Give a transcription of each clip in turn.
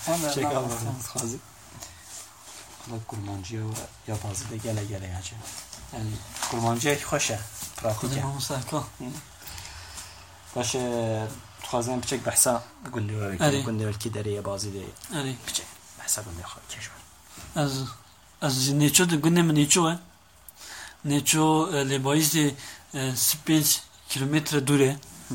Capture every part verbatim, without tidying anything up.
Çek Allah'ım xazı. Xala kurmancıya ve yapazı da gele gele yaca. Yani kurmancıya xoşa. Pratik. Tamam sakla. باشه تو خواستم بچک بحثا گنده و بکی گنده و کی داره بازی ده آره بچک بحثا گنده خواهد کشور از از نیچو ده گنده من نیچوه نیچو لبایز ده سی پنج کیلومتر دوره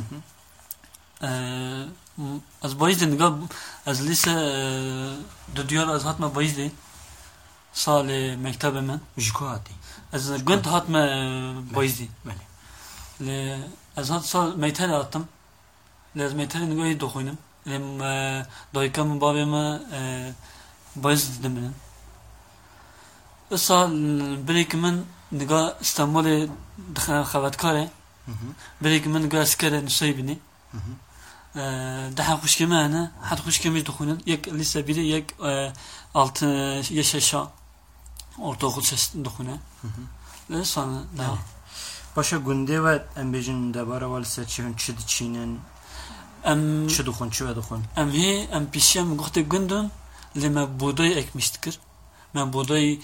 از بایز ده نگاه از لیسه دو دیار از هاتما بایز ده سال مکتب من جکو هاتی از گند هاتما بایز ده بله از هات سال میتر attım. لازم میتر نگاهی دخوینم. لم دایکم بابی ما باز دیدم من. سال بریک من نگاه استانبول دخل خبرت کاره. بریک من نگاه اسکره نسایی بینی. ده خوش کمی نه. حد خوش کمی دخوینم. یک لیسه بیری یک alt yaş aşağı ortaokul ses dخونه. Le sonra ne? Başa günde ve embejin debara val seçin çid çinin em çid dخون çi ve dخون. Em hi em pişem goxte gündün le me buğday ekmiştik. Me buğday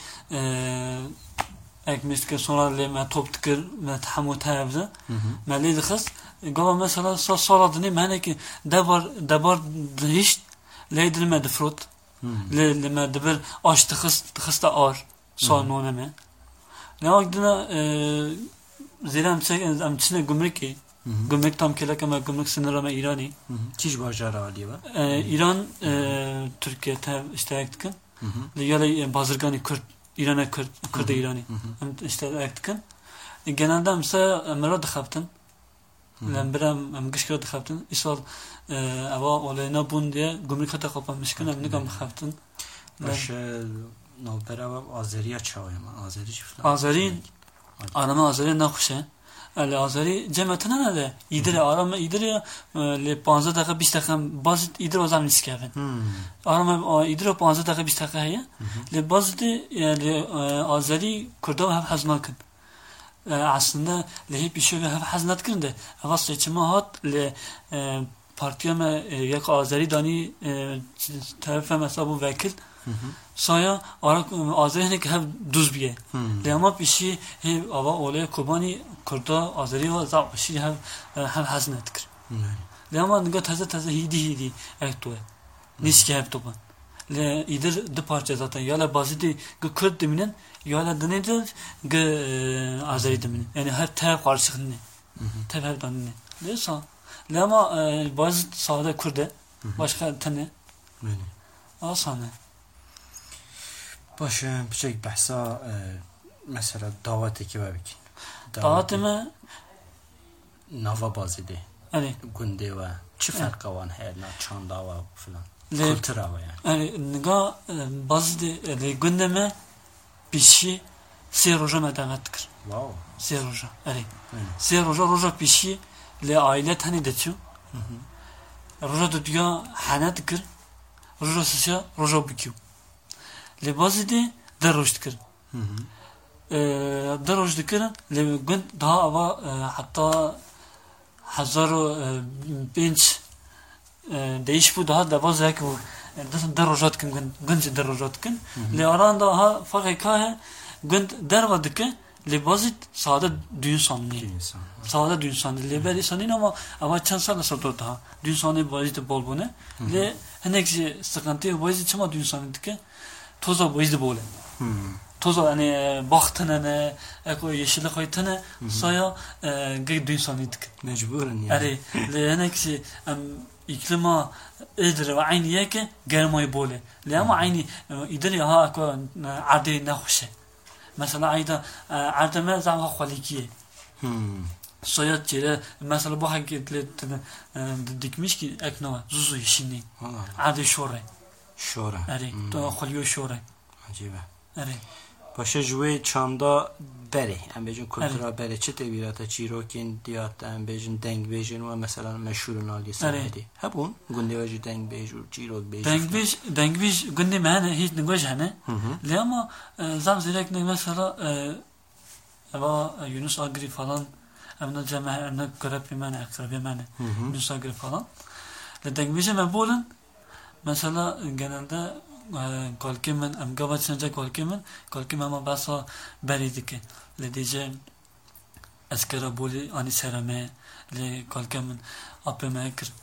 ekmiştik sonra le me toptıkır me tahammül tavza. Me le dixas gava mesela sa saladını mene ki debar debar hiç le dilme difrot. Le le me deber aş tıxıs tıxıs da ar sonuna me. Ne vakdina زیرا هم چه هم چنه گمرکی گمرک تام کلا که ما گمرک سنرا ما ایرانی چیش باجار عالی و ایران ترکیه تا اشتراک کن لیالی بازرگانی کرد ایران کرد کرد ایرانی هم اشتراک کن genelde mesela merad xabtın lan biram am gışkı xabtın isal ava olayına bun diye gümrük hata kapanmışken am nigam xabtın baş no beraber Azeriya çağıyım Azeri çiftler Azeri arama Azeri nakuşe el Azeri cemaatine ne de idire arama idire le panzeh dakika بیست dakika bazı idire o zaman iskevin arama idire panzeh dakika بیست dakika ya le bazı le Azeri Kurda hep hazmakın aslında le hep bir şey hep haznat kırdı ama seçime hat le partiyama yak Azeri dani tarafı mesela bu vekil saya arak Azeri ne hep düz biye. Lama pişi hep ava olay kubani Kurda Azeri ve zap pişi hep hep haznet kır. Lama niga taze taze hidi hidi ektoy. Niski hep topan. Le idir de parça zaten ya la bazı de Kurd deminin ya la denedir ge Azeri deminin. Yani her taraf karşılıklı. Taraf her danne. Lesa. Lama bazı sağda Kürde başka tane. Asane. باشه بچه بحثا مثلا دعوتی که ببین دعوت ما نوا بازی ده آره گنده و چه فرق وان هست نه چند دعوا فلان کلتر و yani آره نگاه بازی ده گنده ما بیشی سه روزه مدامت کرد واو سه روزه آره سه روزه روزه بیشی ل عائله تنی دچو روزه دنیا حنات کرد روزه سیا روزه بکیو لبازی دی در رشد کرد. در رشد کرد لگن daha ava hatta هزار و پنج değiş bu daha da bazı ki bu در رشد کن گن گنج در رشد کن لیاران da ha fark ha گن در ود ki لبازی sade düğün sanlı. Sade düğün sanlı. Lebeli sanın ama ama çan sana sordu daha. Düğün sanlı bazı bol bu ne? Le henekçi sıkıntı bazı çama düğün sanlı ki toza boydu böyle. Toza hani baktığına ne, eko yeşillik haytına saya gidin sanıydık. Mecburen yani. Ari, lehene ki am iklima idre ve aynı yeke gelmeyi böyle. Lehama aynı idre ha eko adi ne hoşe. Mesela ayda ardeme zaman xalikiye. Saya çere mesela bu hakikatli dikmiş ki eknova zuzu işini. Adi şore. شوره آره تو خلیو شوره عجیبه آره باشه جوی چاندا بره ام بجن کلترا بره چه تبیراتا چیروکین دیات ام بجن دنگ بجن و مثلا مشهور نالی سعودی هبون گنده وجه دنگ بجو چیروک بجو دنگ بج دنگ بج گنده مهنه هیچ نگوش هنه لما زم زیرک نگ مثلا اوا Yunus Agri falan امنا جماعه امنا قرب بمعنى اقرب بمعنى Yunus Agri falan دنگ بج مبولن mesela genelde kalkimin em gavaçınca kalkimin kalkim ama basa beriydi ki le diyeceğim eskere boli ani serame le kalkimin apeme kır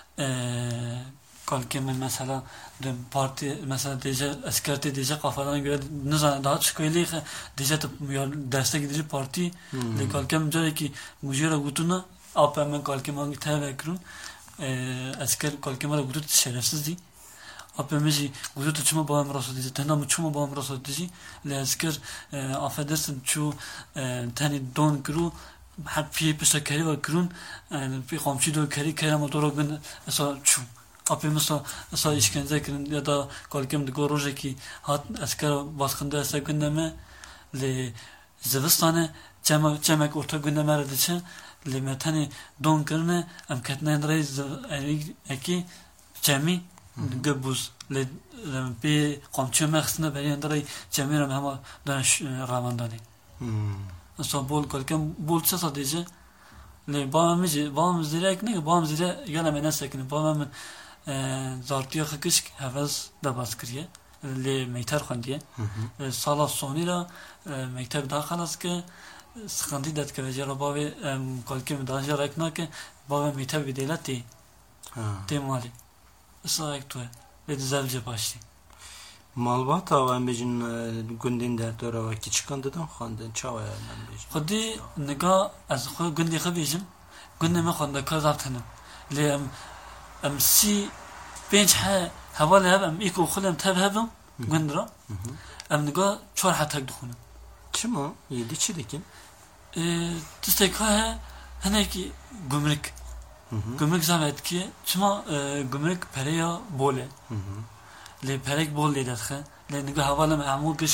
kalkimin mesela de parti mesela diyece eskerte diyece kafadan göre ne zaman daha çıkıyor diyece derste gidici parti le kalkim diyor ki mujera gutuna apeme kalkimin teve kırın esker kalkimin gutut şerefsiz değil apemizi gudut uçma bağım rasat dizi tenam uçma bağım rasat dizi lesker affedersin şu tani don kru happy pisa keri ve krun bir komşu do keri keri motoru ben asa şu apemiz asa işkence kirin ya da kalkem de goroje ki hat esker baskında esa gündeme le zivistane cema cemek orta gündeme rediçe le metani don kirne am katnen reis eki cemi gabuz le bir komşu mehsine beyanları cemirim ama dönüş ramandani. Sonra bol kalkem bolsa sadece le bağımızı bağımız direkt ne bağımız direkt geleme ne sakın bağımın zartiye hakış havaz da baskıya le meyter xandiye sala sonira mektep daha xalas ki sıkıntı dat ki vecera bavi kalkem daha jarakna ki bavi mektep videlati temali Sayık tuğ. Ve düzelce başlayın. Malbata ve embecin gündin dertleri ve küçükandıdan xandın çava yani embecin. Xadi nega az xo gündi xabijim. Gündi me xanda kazaptanım. Le em em si bench ha havale hab em iko xulem tabhabım gündra. Em nega çor hatak dukhunum. Kim o? Yedi çidikim. Eee tüstek ha haneki gümrük. Gümrük zamet ki çuma gümrük paraya bole. Le parek bol le dakha. Le nega havalı معمول كش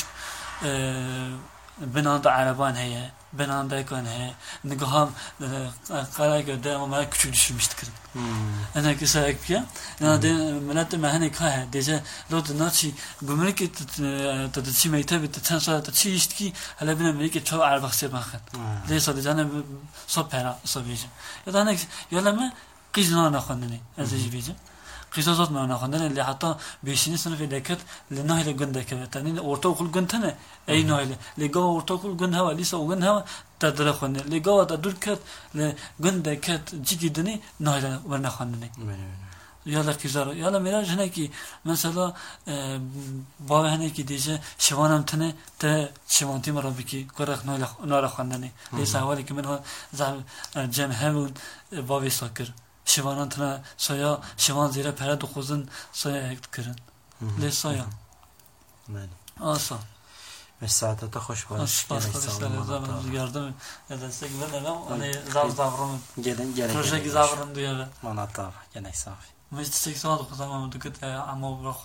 binada araban heye. Binada kan heye. Nega ham qara göde ama küçük düşürmüştük. Ana kısarak ya. Na de millet mahane ka deje lot naçi gümrük tadçi meytabi tansa tadçi iştki hala bina melek çok arabası bakın. Le sadece ana sopera sabijim. Ya da ne yalama qizna naxandani azijibijim. Qizazat ma naxandani اللي حتى beşinci sınıf edekat le nahle gündeke tani ortaokul güntene ey nahle le go ortaokul gün hava lise o gün hava tadra xandani le go da durkat le gündeket jigidini nahle ve naxandani yala qizar yala miraj ne ki mesela baba ne ki diye şivanam tane te şivanti marabiki qarak nahle nahle xandani le sawali ki men zal cem havun baba sakır şivanan tana soya şivan zira pera dokuzun soya kırın. Le soya. Mani. Asa. Mesafete de hoş baş. Yardım yardım edersek ben de hani zar zavrım. Gelin gelin. Proje zavrım duyar. Manata gene safi. Mesafete seksen dokuz ama dikkat ama